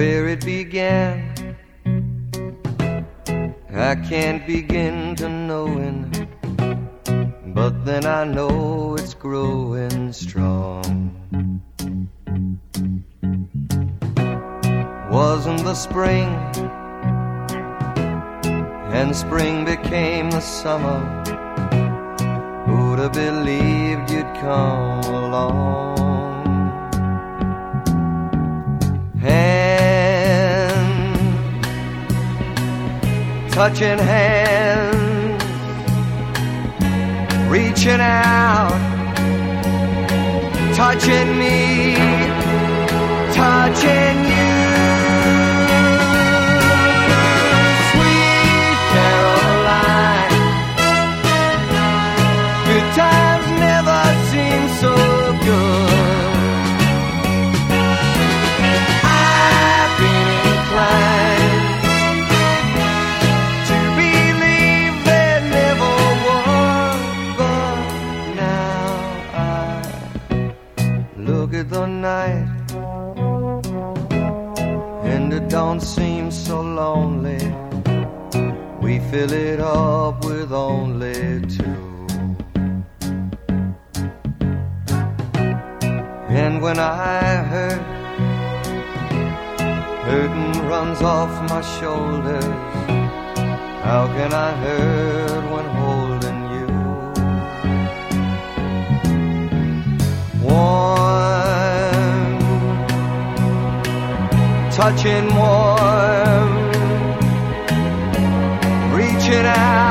where it began. I can't begin to knowing, but then I know it's growing strong. Wasn't the spring, and spring became the summer. Who'd have believed you'd come along? Hand, touching hands, reaching out, touching me, touching you. Sweet Caroline, good times never seem so good. I've been inclined to believe there never was, but now I look at the night and it don't seem so lonely. We fill it up with only two. And when I hurt, hurting runs off my shoulders. How can I hurt when holding you? Warm, touching warm, reaching out.